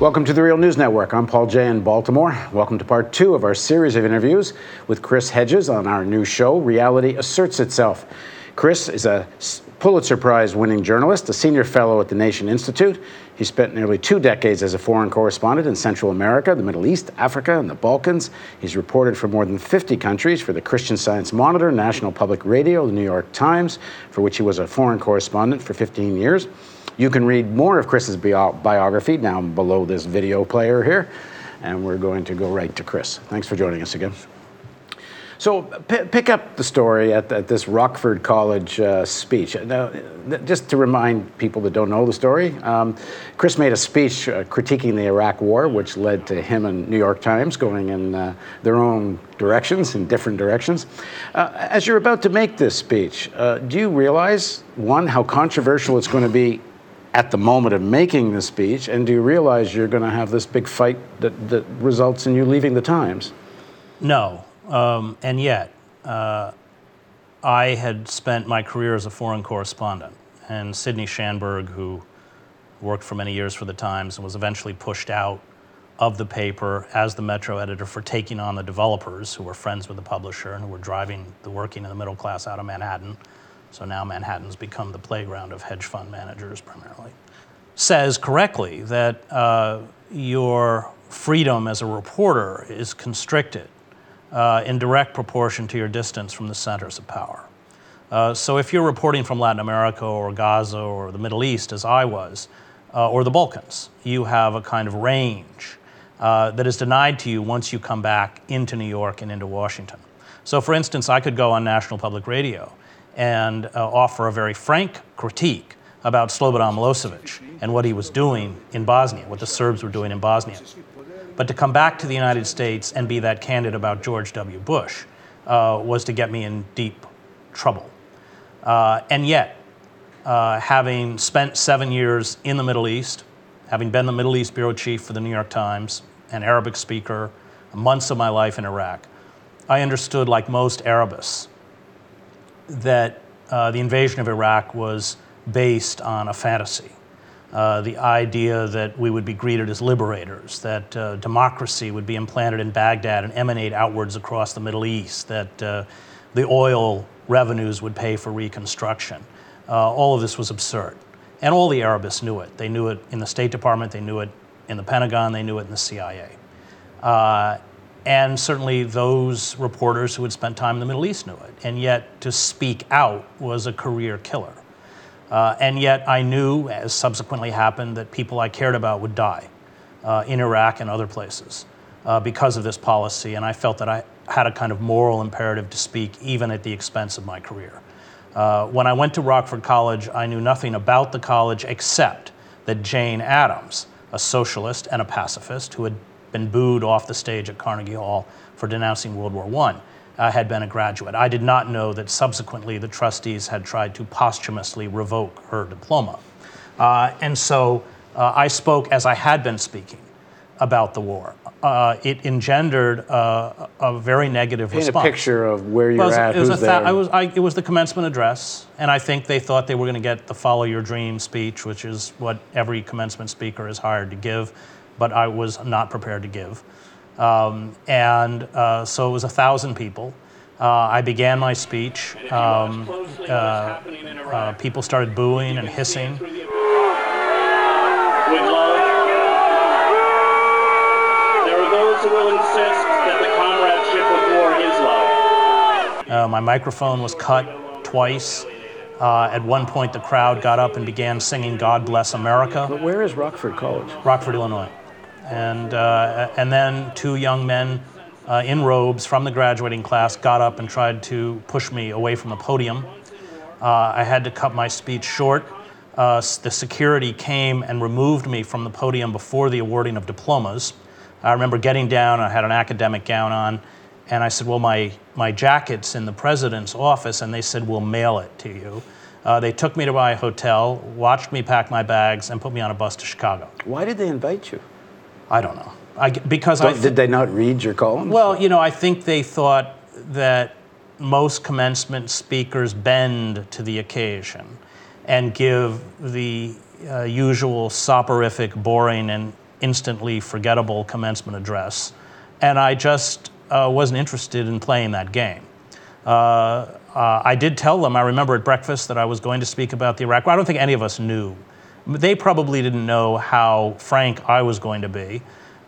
Welcome to the Real News Network. I'm Paul Jay in Baltimore. Welcome to part 2 of our series of interviews with Chris Hedges on our new show, Reality Asserts Itself. Chris is a Pulitzer Prize-winning journalist, a senior fellow at the Nation Institute. He spent nearly 2 decades as a foreign correspondent in Central America, the Middle East, Africa, and the Balkans. He's reported for more than 50 countries for the Christian Science Monitor, National Public Radio, the New York Times, for which he was a foreign correspondent for 15 years. You can read more of Chris's biography down below this video player here, and we're going to go right to Chris. Thanks for joining us again. So pick up the story at this Rockford College speech. Now, just to remind people that don't know the story, Chris made a speech critiquing the Iraq War, which led to him and New York Times going in their own directions, in different directions. As you're about to make this speech, do you realize, one, how controversial it's going to be at the moment of making the speech, and do you realize you're going to have this big fight that results in you leaving the Times? No. And yet, I had spent my career as a foreign correspondent, and Sidney Schanberg, who worked for many years for the Times and was eventually pushed out of the paper as the Metro editor for taking on the developers who were friends with the publisher and who were driving the working and the middle class out of Manhattan. So now Manhattan's become the playground of hedge fund managers primarily, says correctly that your freedom as a reporter is constricted in direct proportion to your distance from the centers of power. So if you're reporting from Latin America or Gaza or the Middle East, as I was, or the Balkans, you have a kind of range that is denied to you once you come back into New York and into Washington. So for instance, I could go on National Public Radio and offer a very frank critique about Slobodan Milosevic and what he was doing in Bosnia, what the Serbs were doing in Bosnia. But to come back to the United States and be that candid about George W. Bush was to get me in deep trouble. And yet, having spent 7 years in the Middle East, having been the Middle East bureau chief for the New York Times, an Arabic speaker, months of my life in Iraq, I understood, like most Arabists, that the invasion of Iraq was based on a fantasy. The idea that we would be greeted as liberators, that democracy would be implanted in Baghdad and emanate outwards across the Middle East, that the oil revenues would pay for reconstruction. All of this was absurd. And all the Arabists knew it. They knew it in the State Department, they knew it in the Pentagon, they knew it in the CIA. And certainly those reporters who had spent time in the Middle East knew it. And yet to speak out was a career killer. And yet I knew, as subsequently happened, that people I cared about would die in Iraq and other places because of this policy. And I felt that I had a kind of moral imperative to speak even at the expense of my career. When I went to Rockford College, I knew nothing about the college except that Jane Addams, a socialist and a pacifist who had been booed off the stage at Carnegie Hall for denouncing World War I, had been a graduate. I did not know that subsequently the trustees had tried to posthumously revoke her diploma. And so I spoke as I had been speaking about the war. It engendered a very negative response. Paint a picture of where you're at, who's there. It was the commencement address, and I think they thought they were going to get the Follow Your Dream speech, which is what every commencement speaker is hired to give, but I was not prepared to give. So it was 1,000 people. I began my speech. People started booing and hissing. With love, there are those who will insist that the comradeship of war is love. My microphone was cut twice. At one point, the crowd got up and began singing "God Bless America." But where is Rockford College? Rockford, Illinois. And then 2 young men in robes from the graduating class got up and tried to push me away from the podium. I had to cut my speech short. The security came and removed me from the podium before the awarding of diplomas. I remember getting down, I had an academic gown on, and I said, well, my jacket's in the president's office, and they said, we'll mail it to you. They took me to my hotel, watched me pack my bags, and put me on a bus to Chicago. Why did they invite you? I don't know. Did they not read your columns? Well, I think they thought that most commencement speakers bend to the occasion and give the usual soporific, boring, and instantly forgettable commencement address, and I just wasn't interested in playing that game. I did tell them, I remember at breakfast, that I was going to speak about the Iraq War. I don't think any of us knew. They probably didn't know how frank I was going to be.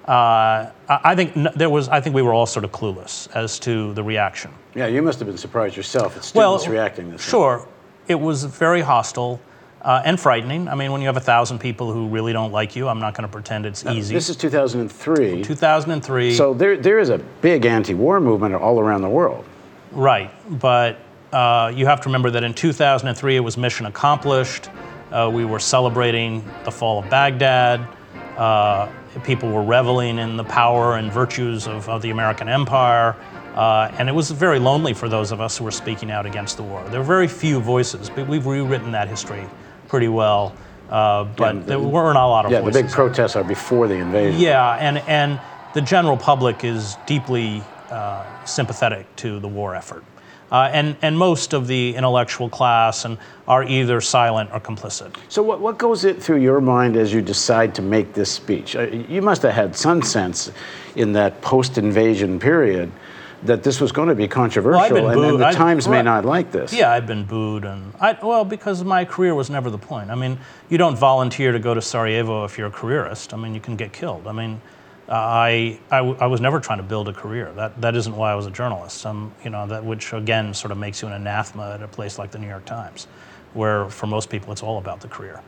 I think we were all sort of clueless as to the reaction. Yeah, you must have been surprised yourself at students reacting this way. Sure. It was very hostile and frightening. I mean, when you have 1,000 people who really don't like you, I'm not going to pretend it's easy. This is 2003. 2003. So there is a big anti-war movement all around the world. Right, but you have to remember that in 2003 it was mission accomplished. We were celebrating the fall of Baghdad. People were reveling in the power and virtues of the American empire. And it was very lonely for those of us who were speaking out against the war. There were very few voices, but we've rewritten that history pretty well. There weren't a lot of voices. Yeah, the big protests are before the invasion. Yeah, and the general public is deeply sympathetic to the war effort. And most of the intellectual class are either silent or complicit. So what goes through your mind as you decide to make this speech? You must have had some sense in that post-invasion period that this was going to be controversial, and the Times may not like this. Yeah, I've been booed, because my career was never the point. I mean, you don't volunteer to go to Sarajevo if you're a careerist. I mean, you can get killed. I mean, I was never trying to build a career. That isn't why I was a journalist. That which again sort of makes you an anathema at a place like the New York Times, where for most people it's all about the career.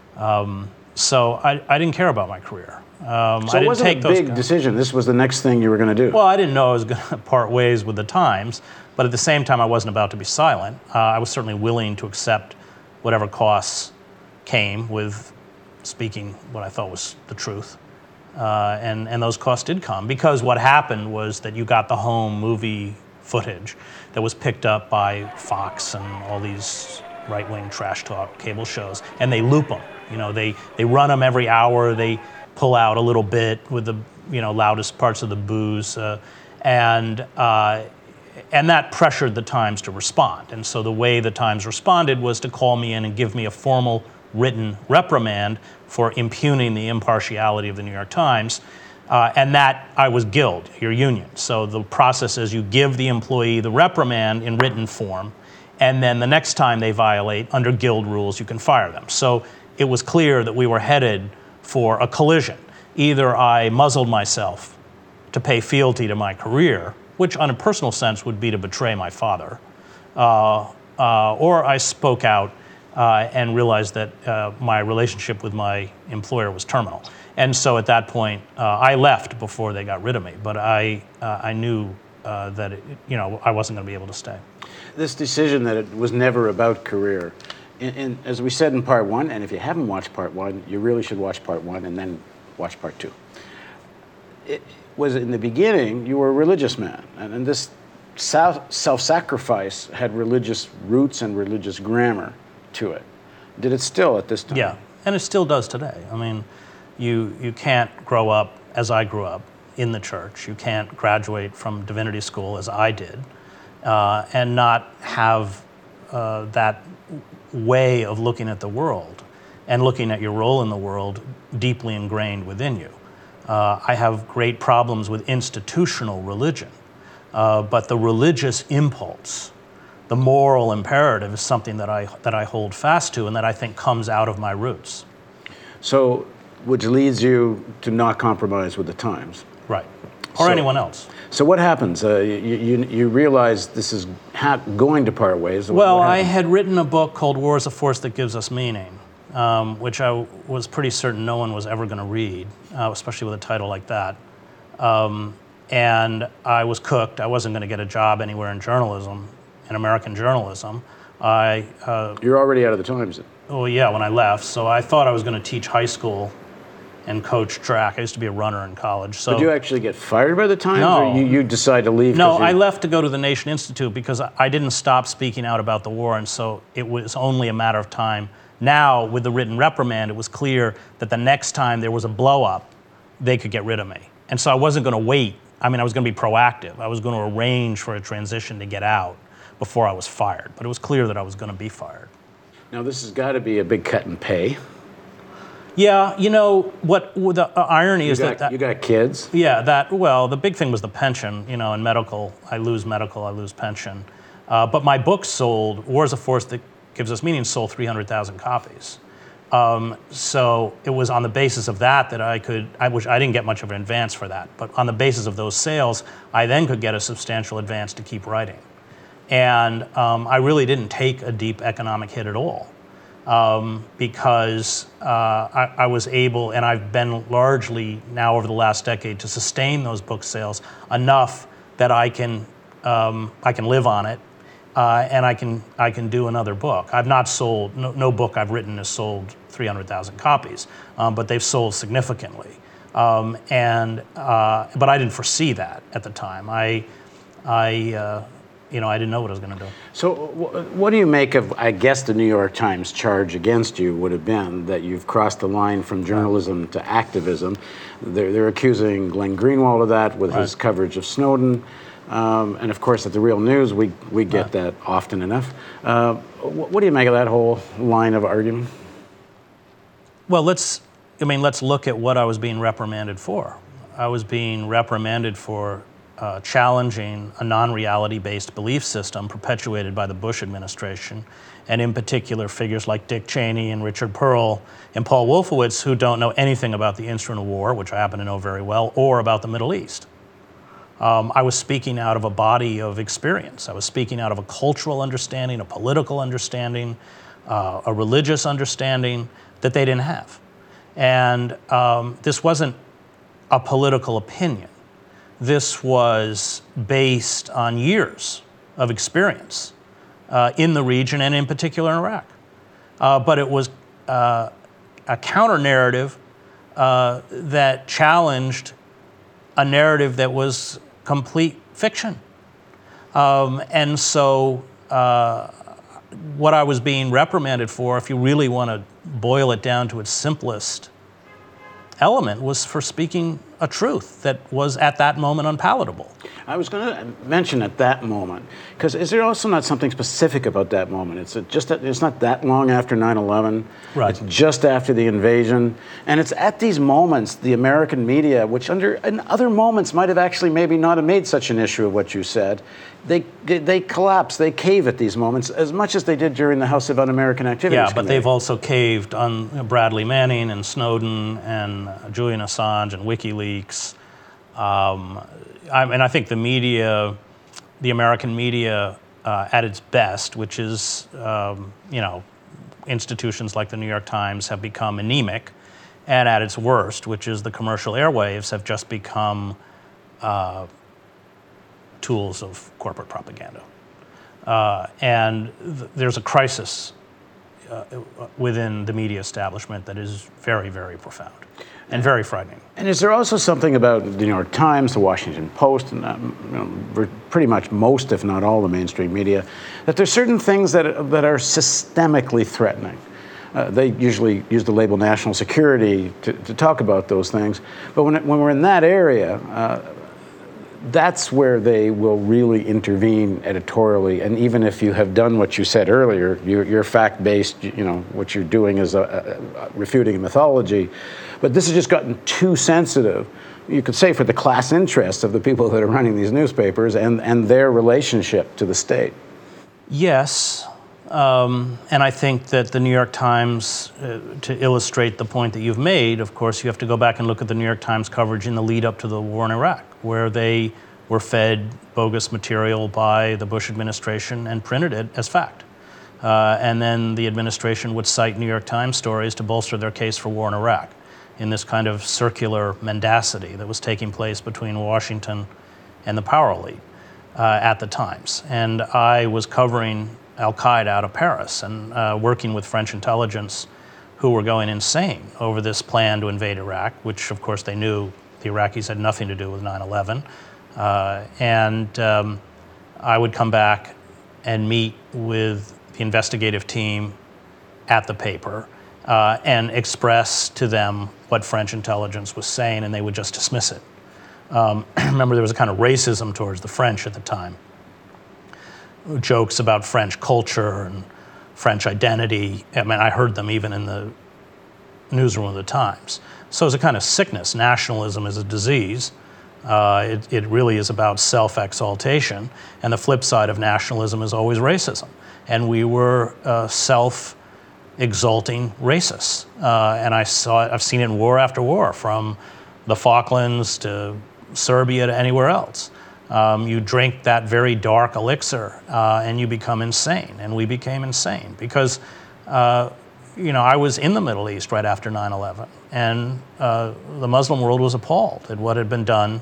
So I didn't care about my career. So it wasn't a big decision. This was the next thing you were going to do. Well, I didn't know I was going to part ways with the Times, but at the same time I wasn't about to be silent. I was certainly willing to accept whatever costs came with speaking what I thought was the truth. And those costs did come, because what happened was that you got the home movie footage that was picked up by Fox and all these right-wing trash talk cable shows, and they loop them. They run them every hour. They pull out a little bit with the loudest parts of the booze, and that pressured the Times to respond. And so the way the Times responded was to call me in and give me a formal written reprimand for impugning the impartiality of the New York Times, and that I was Guild, your union. So the process is you give the employee the reprimand in written form, and then the next time they violate, under Guild rules, you can fire them. So it was clear that we were headed for a collision. Either I muzzled myself to pay fealty to my career, which on a personal sense would be to betray my father, or I spoke out and realized that my relationship with my employer was terminal. And so at that point, I left before they got rid of me. But I knew that I wasn't going to be able to stay. This decision that it was never about career, and as we said in part one, and if you haven't watched part one, you really should watch part one and then watch part two. It was in the beginning, you were a religious man, and this self-sacrifice had religious roots and religious grammar to it. Did it still at this time? Yeah, and it still does today. I mean, you can't grow up as I grew up in the church. You can't graduate from divinity school as I did and not have that way of looking at the world and looking at your role in the world deeply ingrained within you. I have great problems with institutional religion, but the religious impulse, the moral imperative, is something that I hold fast to and that I think comes out of my roots. So, which leads you to not compromise with the Times. Right. Or anyone else. So what happens? You realize this is going to part ways. Well, I had written a book called War is a Force That Gives Us Meaning, which I was pretty certain no one was ever going to read, especially with a title like that. And I was cooked. I wasn't going to get a job anywhere in journalism, in American journalism. You're already out of the Times. Oh, yeah, when I left. So I thought I was going to teach high school and coach track. I used to be a runner in college. So, did you actually get fired by the Times, no, or you decide to leave? No, I left to go to the Nation Institute because I didn't stop speaking out about the war, and so it was only a matter of time. Now, with the written reprimand, it was clear that the next time there was a blow-up, they could get rid of me. And so I wasn't going to wait. I mean, I was going to be proactive. I was going to arrange for a transition to get out before I was fired. But it was clear that I was going to be fired. Now, this has got to be a big cut in pay. Yeah, you know what the irony is that You got kids? yeah, well, the big thing was the pension. You know, in medical, I lose pension. But my book sold, War is a Force That Gives Us Meaning, sold 300,000 copies. So it was on the basis of that I didn't get much of an advance for that, but on the basis of those sales, I then could get a substantial advance to keep writing. And I really didn't take a deep economic hit at all. Because I was able, and I've been largely now over the last decade, to sustain those book sales enough that I can live on it, and I can do another book. I've not sold no book I've written has sold 300,000 copies, but they've sold significantly, but I didn't foresee that at the time. I didn't know what I was going to do. So what do you make of, I guess, the New York Times charge against you would have been that you've crossed the line from journalism to activism? They're accusing Glenn Greenwald of that with his coverage of Snowden. And of course, at the Real News, we get that often enough. What do you make of that whole line of argument? Well, let's look at what I was being reprimanded for. I was being reprimanded for challenging a non-reality-based belief system perpetuated by the Bush administration, and in particular figures like Dick Cheney and Richard Pearl and Paul Wolfowitz, who don't know anything about the Instrument of War, which I happen to know very well, or about the Middle East. I was speaking out of a body of experience. I was speaking out of a cultural understanding, a political understanding, a religious understanding that they didn't have. And this wasn't a political opinion. This was based on years of experience in the region and in particular in Iraq. But it was a counter-narrative that challenged a narrative that was complete fiction. And so what I was being reprimanded for, if you really want to boil it down to its simplest element, was for speaking a truth that was at that moment unpalatable. I was going to mention at that moment, because is there also not something specific about that moment? It's just that it's not that long after 9/11. Right. It's just after the invasion, and it's at these moments the American media, which in other moments might have actually maybe not have made such an issue of what you said, they collapse, they cave at these moments as much as they did during the House of Un-American Activities Yeah, but Committee. they've also caved on Bradley Manning and Snowden and Julian Assange and WikiLeaks. I think the media, the American media at its best, which is, institutions like the New York Times have become anemic, and at its worst, which is the commercial airwaves, have just become tools of corporate propaganda. There's a crisis within the media establishment that is very, very profound and very frightening. And is there also something about the New York Times, the Washington Post, and pretty much most, if not all, the mainstream media, that there's certain things that are systemically threatening? They usually use the label national security to talk about those things. But when we're in that area, that's where they will really intervene editorially. And even if you have done what you said earlier, you're fact-based, what you're doing is refuting a mythology. But this has just gotten too sensitive, you could say, for the class interests of the people that are running these newspapers and their relationship to the state. Yes. And I think that the New York Times, to illustrate the point that you've made, of course, you have to go back and look at the New York Times coverage in the lead up to the war in Iraq, where they were fed bogus material by the Bush administration and printed it as fact. And then the administration would cite New York Times stories to bolster their case for war in Iraq, in this kind of circular mendacity that was taking place between Washington and the power elite at the Times. And I was covering Al-Qaeda out of Paris and working with French intelligence who were going insane over this plan to invade Iraq, which of course they knew the Iraqis had nothing to do with 9/11. I would come back and meet with the investigative team at the paper and express to them what French intelligence was saying, and they would just dismiss it. Remember, there was a kind of racism towards the French at the time. Jokes about French culture and French identity. I mean, I heard them even in the newsroom of the Times. So it's a kind of sickness. Nationalism is a disease. It really is about self-exaltation, and the flip side of nationalism is always racism. And we were self-exalting racists, and I've seen it in war after war, from the Falklands to Serbia to anywhere else. You drink that very dark elixir, and you become insane. And we became insane because, I was in the Middle East right after 9/11, and the Muslim world was appalled at what had been done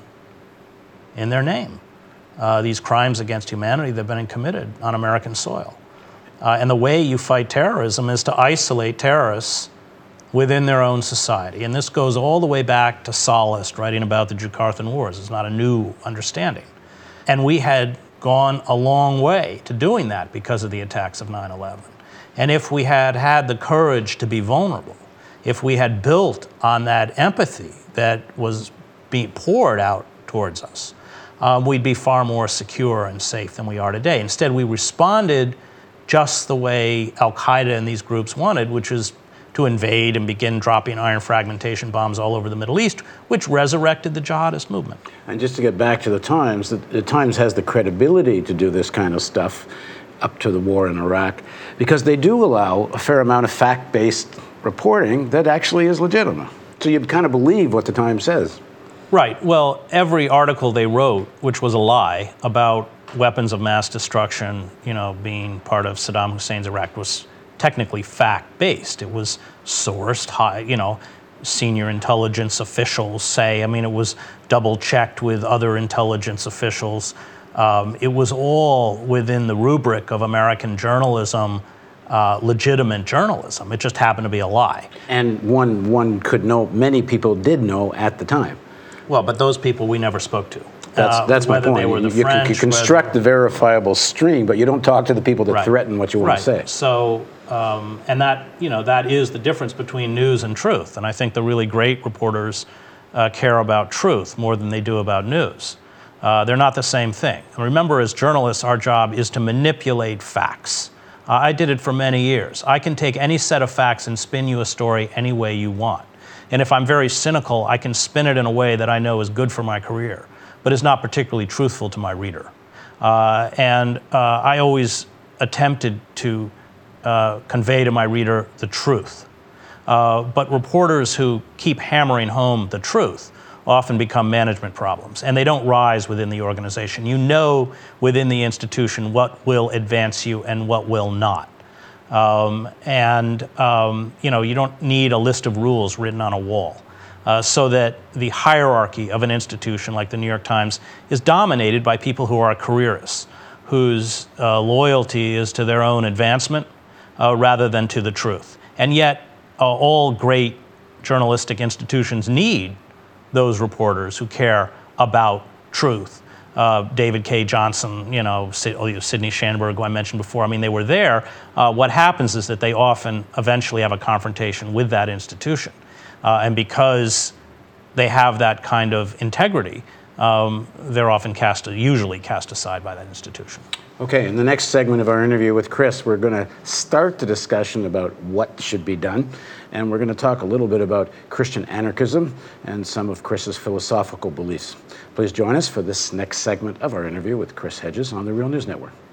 in their name. These crimes against humanity that have been committed on American soil. And the way you fight terrorism is to isolate terrorists within their own society. And this goes all the way back to Sallust writing about the Jukathan Wars. It's not a new understanding. And we had gone a long way to doing that because of the attacks of 9/11. And if we had had the courage to be vulnerable, if we had built on that empathy that was being poured out towards us, we'd be far more secure and safe than we are today. Instead, we responded just the way Al-Qaeda and these groups wanted, which is to invade and begin dropping iron fragmentation bombs all over the Middle East, which resurrected the jihadist movement. And just to get back to the Times, the Times has the credibility to do this kind of stuff up to the war in Iraq, because they do allow a fair amount of fact-based reporting that actually is legitimate. So you kind of believe what the Times says. Right. Well, every article they wrote, which was a lie, about weapons of mass destruction, being part of Saddam Hussein's Iraq, was technically fact-based. It was sourced, senior intelligence officials say. It was double-checked with other intelligence officials. It was all within the rubric of American journalism, legitimate journalism. It just happened to be a lie. And one could know, many people did know at the time. Well, but those people we never spoke to. That's my point. They were the you French, construct the verifiable stream, but you don't talk to the people that threaten what you want to say. So, and that is the difference between news and truth. And I think the really great reporters care about truth more than they do about news. They're not the same thing. And remember, as journalists, our job is to manipulate facts. I did it for many years. I can take any set of facts and spin you a story any way you want. And if I'm very cynical, I can spin it in a way that I know is good for my career, but is not particularly truthful to my reader. I always attempted to convey to my reader the truth. But reporters who keep hammering home the truth often become management problems, and they don't rise within the organization. You know within the institution what will advance you and what will not. You don't need a list of rules written on a wall. So that the hierarchy of an institution like the New York Times is dominated by people who are careerists, whose loyalty is to their own advancement rather than to the truth. And yet, all great journalistic institutions need those reporters who care about truth. David K. Johnson, Sidney Schanberg, who I mentioned before, they were there. What happens is that they often eventually have a confrontation with that institution. And because they have that kind of integrity, they're often usually cast aside by that institution. Okay, in the next segment of our interview with Chris, we're going to start the discussion about what should be done. And we're going to talk a little bit about Christian anarchism and some of Chris's philosophical beliefs. Please join us for this next segment of our interview with Chris Hedges on the Real News Network.